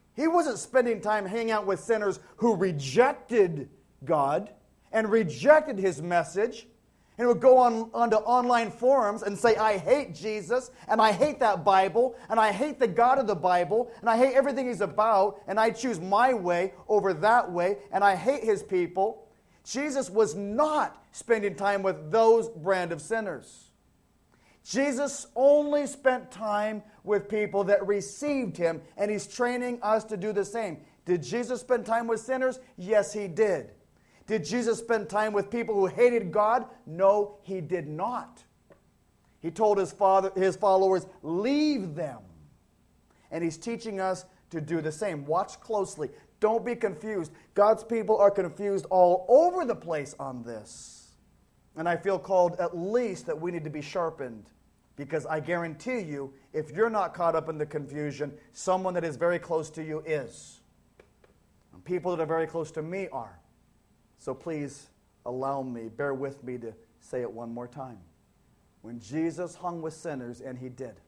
He wasn't spending time hanging out with sinners who rejected God and rejected his message and would go onto online forums and say, I hate Jesus, and I hate that Bible, and I hate the God of the Bible, and I hate everything he's about, and I choose my way over that way, and I hate his people. Jesus was not spending time with those brand of sinners. Jesus only spent time with people that received him, and he's training us to do the same. Did Jesus spend time with sinners? Yes, he did. Did Jesus spend time with people who hated God? No, he did not. He told his followers, leave them. And he's teaching us to do the same. Watch closely. Don't be confused. God's people are confused all over the place on this. And I feel called at least that we need to be sharpened. Because I guarantee you, if you're not caught up in the confusion, someone that is very close to you is. And people that are very close to me are. So please allow me, bear with me to say it one more time. When Jesus hung with sinners, and he did.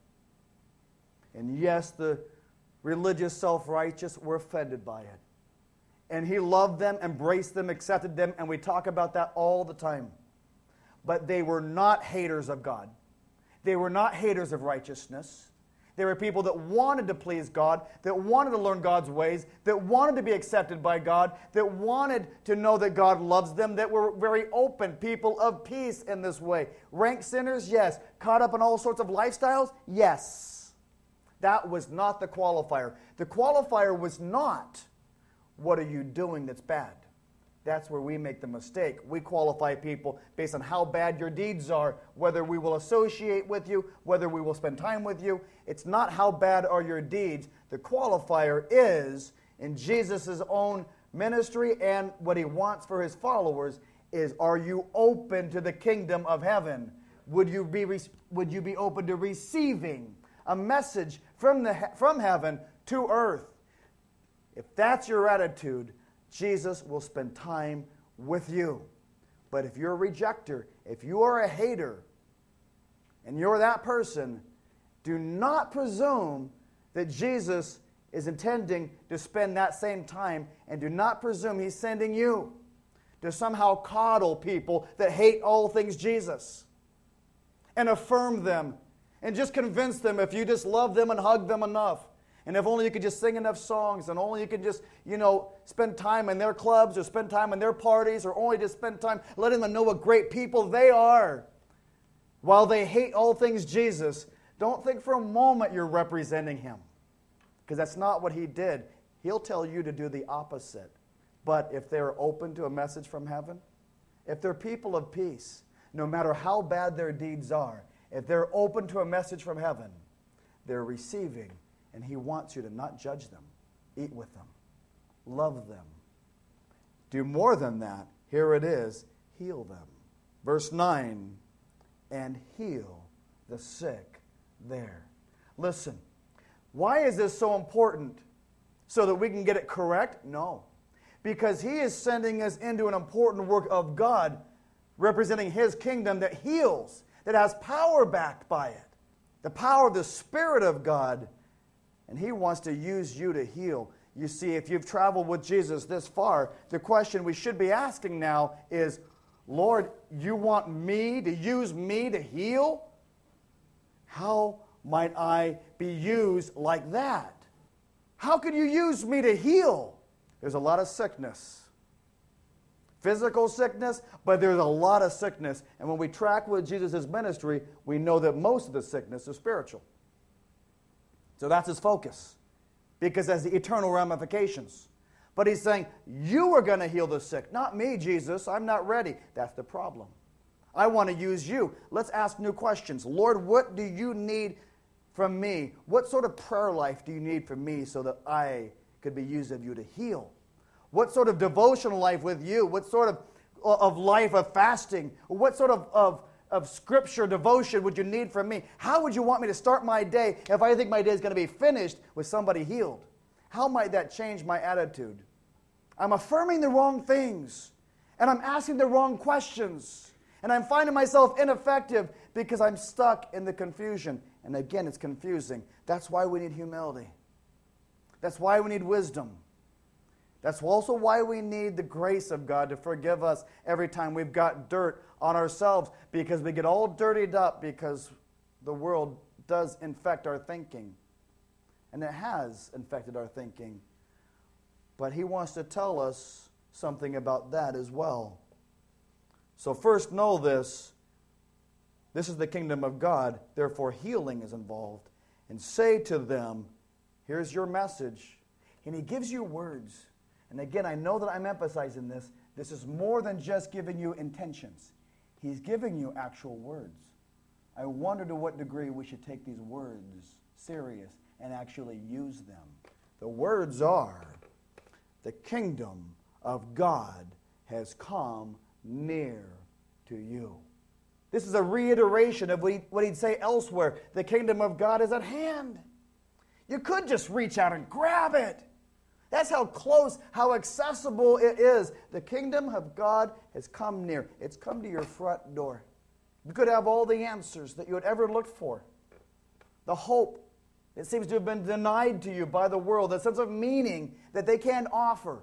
And yes, the religious self-righteous were offended by it. And he loved them, embraced them, accepted them, and we talk about that all the time. But they were not haters of God. They were not haters of righteousness. They were people that wanted to please God, that wanted to learn God's ways, that wanted to be accepted by God, that wanted to know that God loves them, that were very open, people of peace in this way. Rank sinners? Yes. Caught up in all sorts of lifestyles? Yes. That was not the qualifier. The qualifier was not, what are you doing that's bad? That's where we make the mistake. We qualify people based on how bad your deeds are, whether we will associate with you, whether we will spend time with you. It's not how bad are your deeds. The qualifier is, in Jesus' own ministry and what he wants for his followers, is, are you open to the kingdom of heaven? Would you be open to receiving a message from heaven to earth? If that's your attitude, Jesus will spend time with you. But if you're a rejecter, if you are a hater, and you're that person, do not presume that Jesus is intending to spend that same time, and do not presume he's sending you to somehow coddle people that hate all things Jesus and affirm them and just convince them if you just love them and hug them enough. And if only you could just sing enough songs, and only you could just, spend time in their clubs or spend time in their parties, or only just spend time letting them know what great people they are while they hate all things Jesus, don't think for a moment you're representing him. Because that's not what he did. He'll tell you to do the opposite. But if they're open to a message from heaven, if they're people of peace, no matter how bad their deeds are, if they're open to a message from heaven, they're receiving. And he wants you to not judge them, eat with them, love them. Do more than that. Here it is, heal them. Verse 9, and heal the sick there. Listen, why is this so important? So that we can get it correct? No. Because he is sending us into an important work of God, representing his kingdom that heals, that has power backed by it. The power of the Spirit of God. And he wants to use you to heal. You see, if you've traveled with Jesus this far, the question we should be asking now is, Lord, you want me to use me to heal? How might I be used like that? How can you use me to heal? There's a lot of sickness. Physical sickness, but there's a lot of sickness. And when we track with Jesus' ministry, we know that most of the sickness is spiritual. So that's his focus, because it has the eternal ramifications. But he's saying, you are going to heal the sick, not me, Jesus. I'm not ready. That's the problem. I want to use you. Let's ask new questions. Lord, what do you need from me? What sort of prayer life do you need from me so that I could be used of you to heal? What sort of devotional life with you? What sort of life of fasting? What sort of scripture devotion would you need from me? How would you want me to start my day if I think my day is going to be finished with somebody healed? How might that change my attitude? I'm affirming the wrong things, and I'm asking the wrong questions, and I'm finding myself ineffective because I'm stuck in the confusion. And again, it's confusing. That's why we need humility. That's why we need wisdom. That's also why we need the grace of God to forgive us every time we've got dirt on ourselves, because we get all dirtied up because the world does infect our thinking. And it has infected our thinking. But he wants to tell us something about that as well. So first know this. This is the kingdom of God. Therefore healing is involved. And say to them, here's your message. And he gives you words. And again, I know that I'm emphasizing this. This is more than just giving you intentions. He's giving you actual words. I wonder to what degree we should take these words serious and actually use them. The words are, the kingdom of God has come near to you. This is a reiteration of what he'd say elsewhere. The kingdom of God is at hand. You could just reach out and grab it. That's how close, how accessible it is. The kingdom of God has come near. It's come to your front door. You could have all the answers that you would ever look for. The hope that seems to have been denied to you by the world. That sense of meaning that they can't offer.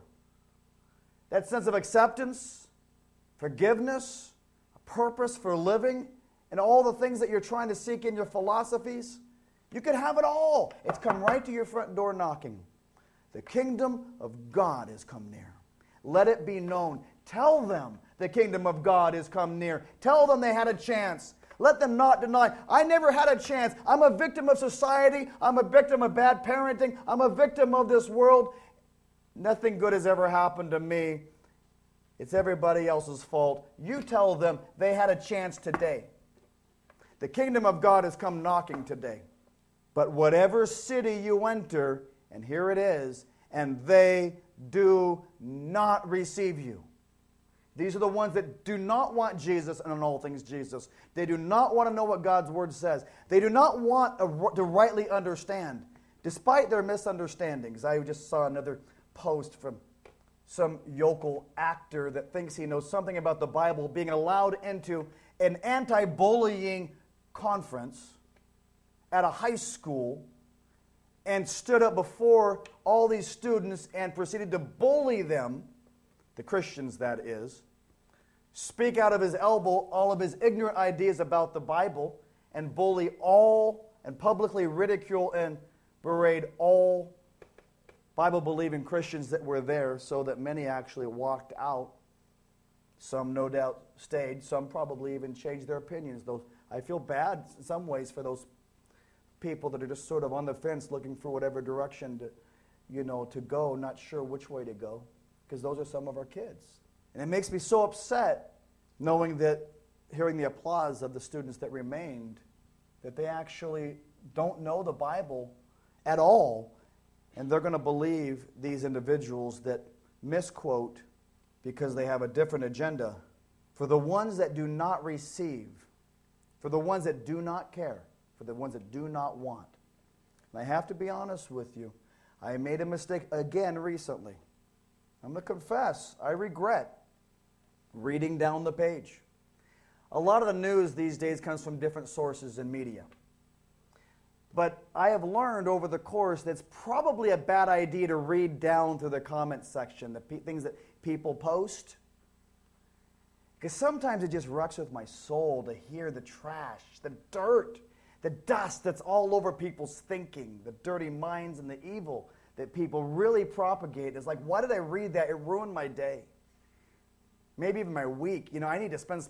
That sense of acceptance, forgiveness, a purpose for living, and all the things that you're trying to seek in your philosophies. You could have it all. It's come right to your front door knocking. The kingdom of God has come near. Let it be known. Tell them the kingdom of God has come near. Tell them they had a chance. Let them not deny. I never had a chance. I'm a victim of society. I'm a victim of bad parenting. I'm a victim of this world. Nothing good has ever happened to me. It's everybody else's fault. You tell them they had a chance today. The kingdom of God has come knocking today. But whatever city you enter, and here it is, and they do not receive you. These are the ones that do not want Jesus and in all things Jesus. They do not want to know what God's word says. They do not want to rightly understand, despite their misunderstandings. I just saw another post from some yokel actor that thinks he knows something about the Bible being allowed into an anti-bullying conference at a high school and stood up before all these students and proceeded to bully them, the Christians that is, speak out of his elbow all of his ignorant ideas about the Bible, and bully all and publicly ridicule and berate all Bible-believing Christians that were there, so that many actually walked out. Some no doubt stayed. Some probably even changed their opinions. Though I feel bad in some ways for those people that are just sort of on the fence looking for whatever direction to go, not sure which way to go, because those are some of our kids. And it makes me so upset knowing that, hearing the applause of the students that remained, that they actually don't know the Bible at all, and they're going to believe these individuals that misquote because they have a different agenda. For the ones that do not receive, for the ones that do not care, for the ones that do not want. And I have to be honest with you. I made a mistake again recently. I'm going to confess, I regret reading down the page. A lot of the news these days comes from different sources in media. But I have learned over the course that it's probably a bad idea to read down through the comment section, the things that people post. Because sometimes it just wrecks with my soul to hear the trash, the dirt, the dust that's all over people's thinking, the dirty minds and the evil that people really propagate. It's like, why did I read that? It ruined my day. Maybe even my week. I need to spend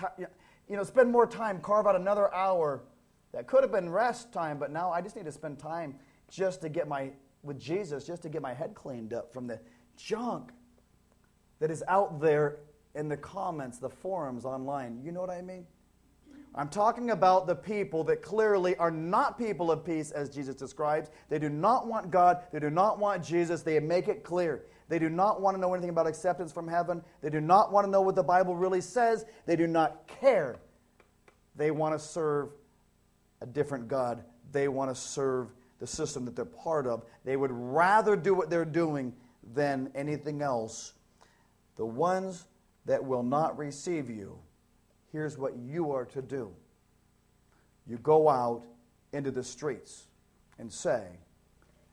more time, carve out another hour. That could have been rest time, but now I just need to spend time just to get with Jesus, just to get my head cleaned up from the junk that is out there in the comments, the forums online. You know what I mean? I'm talking about the people that clearly are not people of peace, as Jesus describes. They do not want God. They do not want Jesus. They make it clear. They do not want to know anything about acceptance from heaven. They do not want to know what the Bible really says. They do not care. They want to serve a different God. They want to serve the system that they're part of. They would rather do what they're doing than anything else. The ones that will not receive you, here's what you are to do. You go out into the streets and say,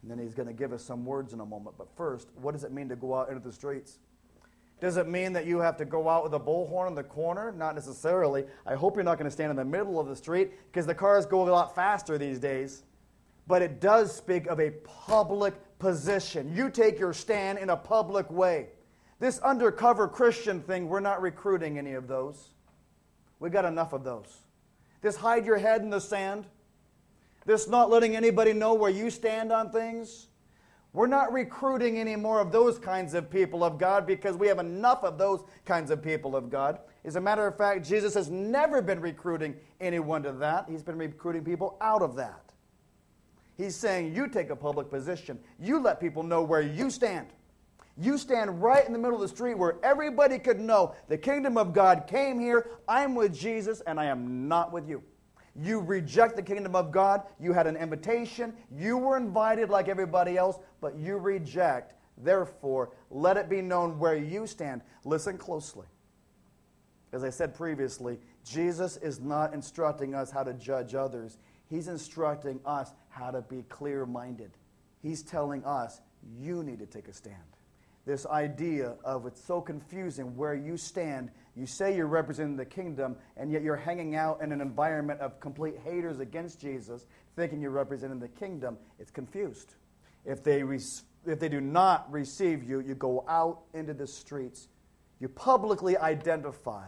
And then he's going to give us some words in a moment. But first, what does it mean to go out into the streets? Does it mean that you have to go out with a bullhorn in the corner? Not necessarily. I hope you're not going to stand in the middle of the street because the cars go a lot faster these days. But it does speak of a public position. You take your stand in a public way. This undercover Christian thing, we're not recruiting any of those. We got enough of those. This hide your head in the sand. This not letting anybody know where you stand on things. We're not recruiting any more of those kinds of people of God because we have enough of those kinds of people of God. As a matter of fact, Jesus has never been recruiting anyone to that. He's been recruiting people out of that. He's saying, you take a public position. You let people know where you stand. You stand right in the middle of the street where everybody could know the kingdom of God came here. I'm with Jesus and I am not with you. You reject the kingdom of God. You had an invitation. You were invited like everybody else, but you reject. Therefore, let it be known where you stand. Listen closely. As I said previously, Jesus is not instructing us how to judge others. He's instructing us how to be clear-minded. He's telling us, you need to take a stand. This idea of it's so confusing where you stand. You say you're representing the kingdom, and yet you're hanging out in an environment of complete haters against Jesus, thinking you're representing the kingdom. It's confused. If they do not receive you, you go out into the streets. You publicly identify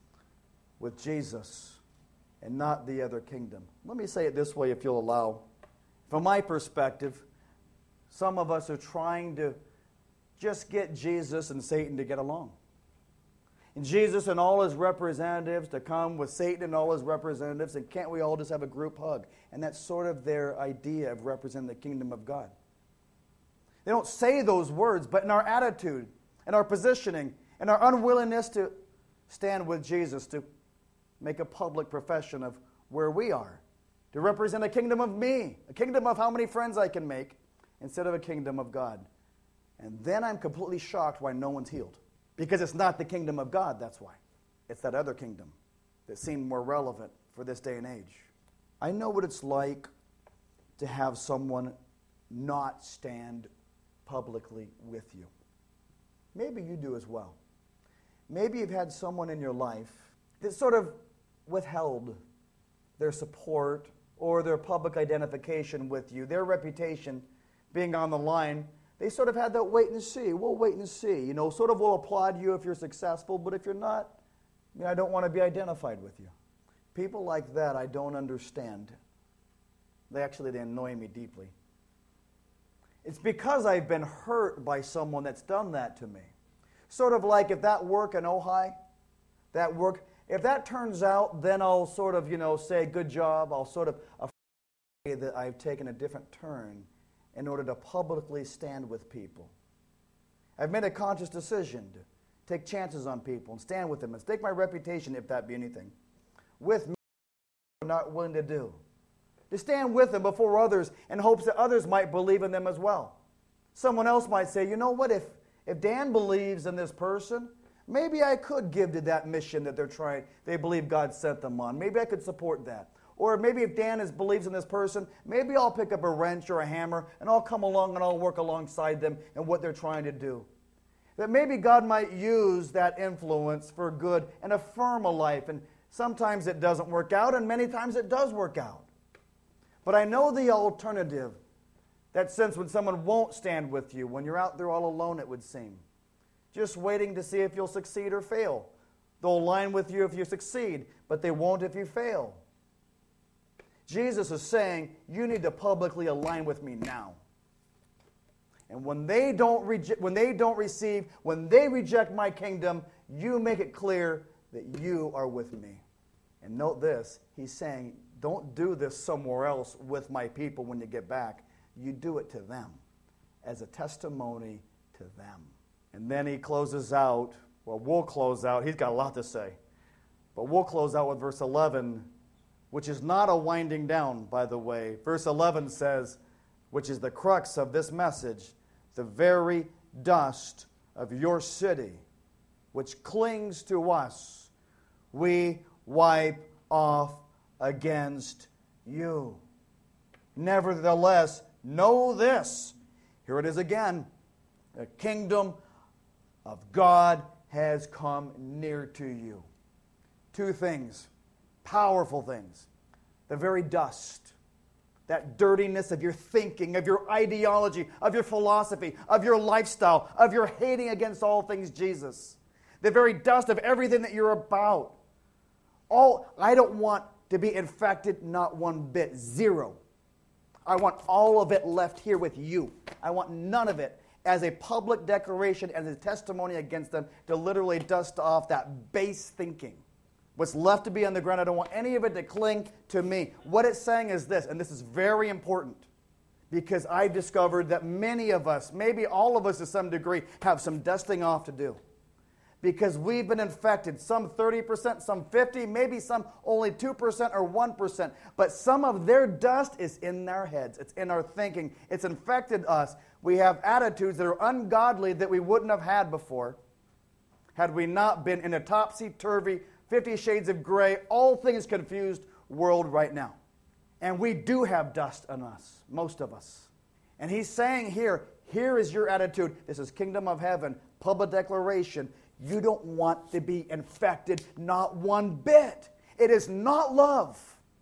with Jesus and not the other kingdom. Let me say it this way, if you'll allow. From my perspective, some of us are trying to just get Jesus and Satan to get along. And Jesus and all his representatives to come with Satan and all his representatives, and can't we all just have a group hug? And that's sort of their idea of representing the kingdom of God. They don't say those words, but in our attitude, in our positioning, in our unwillingness to stand with Jesus, to make a public profession of where we are, to represent a kingdom of me, a kingdom of how many friends I can make, instead of a kingdom of God. And then I'm completely shocked why no one's healed. Because it's not the kingdom of God, that's why. It's that other kingdom that seemed more relevant for this day and age. I know what it's like to have someone not stand publicly with you. Maybe you do as well. Maybe you've had someone in your life that sort of withheld their support or their public identification with you, their reputation being on the line. They sort of had that wait and see. We'll wait and see. You know, sort of will applaud you if you're successful, but if you're not, I don't want to be identified with you. People like that I don't understand. They annoy me deeply. It's because I've been hurt by someone that's done that to me. Sort of like if that work in Ojai, if that turns out, then I'll sort of, say good job. I'll sort of afraid that I've taken a different turn in order to publicly stand with people. I've made a conscious decision to take chances on people and stand with them and stake my reputation, if that be anything, with me, I'm not willing to do. To stand with them before others in hopes that others might believe in them as well. Someone else might say, you know what, if Dan believes in this person, maybe I could give to that mission that they believe God sent them on. Maybe I could support that. Or maybe if Dan believes in this person, maybe I'll pick up a wrench or a hammer and I'll come along and I'll work alongside them in what they're trying to do. That maybe God might use that influence for good and affirm a life. And sometimes it doesn't work out and many times it does work out. But I know the alternative. That sense when someone won't stand with you, when you're out there all alone, it would seem. Just waiting to see if you'll succeed or fail. They'll align with you if you succeed, but they won't if you fail. Jesus is saying, you need to publicly align with me now. And when they reject my kingdom, you make it clear that you are with me. And note this, he's saying, don't do this somewhere else with my people when you get back. You do it to them as a testimony to them. And then he closes out, we'll close out. He's got a lot to say. But we'll close out with verse 11, which is not a winding down, by the way. Verse 11 says, which is the crux of this message, the very dust of your city, which clings to us, we wipe off against you. Nevertheless, Know this. Here it is again. The kingdom of God has come near to you. Two things, powerful things. The very dust, that dirtiness of your thinking, of your ideology, of your philosophy, of your lifestyle, of your hating against all things Jesus. The very dust of everything that you're about. I don't want to be infected, not one bit, zero. I want all of it left here with you. I want none of it as a public declaration, as a testimony against them, to literally dust off that base thinking. What's left to be on the ground, I don't want any of it to cling to me. What it's saying is this, and this is very important, because I discovered that many of us, maybe all of us to some degree, have some dusting off to do. Because we've been infected, some 30%, some 50%, maybe some only 2% or 1%. But some of their dust is in their heads. It's in our thinking. It's infected us. We have attitudes that are ungodly that we wouldn't have had before had we not been in a topsy-turvy, 50 shades of gray, all things confused world right now. And we do have dust on us, most of us. And he's saying here is your attitude. This is kingdom of heaven, public declaration. You don't want to be infected, not one bit. It is not love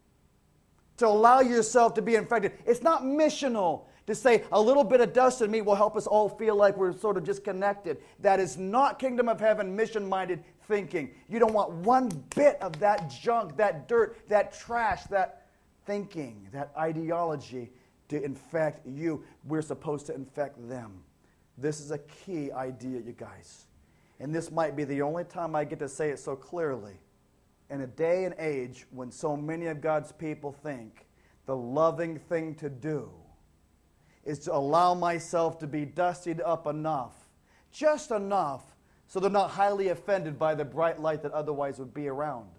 to allow yourself to be infected. It's not missional to say a little bit of dust in me will help us all feel like we're sort of just connected. That is not kingdom of heaven, mission-minded thinking. You don't want one bit of that junk, that dirt, that trash, that thinking, that ideology to infect you. We're supposed to infect them. This is a key idea, you guys. And this might be the only time I get to say it so clearly. In a day and age when so many of God's people think the loving thing to do is to allow myself to be dusted up enough, just enough, so they're not highly offended by the bright light that otherwise would be around.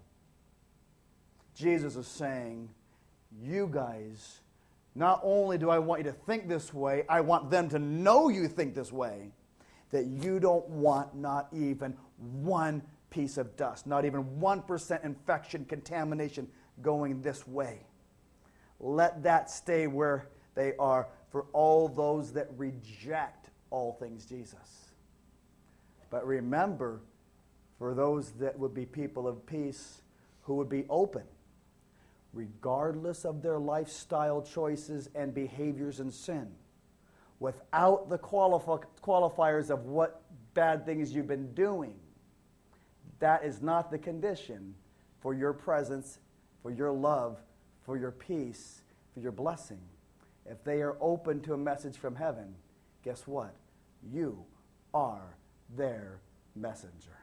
Jesus is saying, you guys, not only do I want you to think this way, I want them to know you think this way, that you don't want not even one piece of dust, not even 1% infection, contamination going this way. Let that stay where they are for all those that reject all things Jesus. But remember, for those that would be people of peace, who would be open, regardless of their lifestyle choices and behaviors in sin, without the qualifiers of what bad things you've been doing, that is not the condition for your presence, for your love, for your peace, for your blessing. If they are open to a message from heaven, guess what? You are their messenger.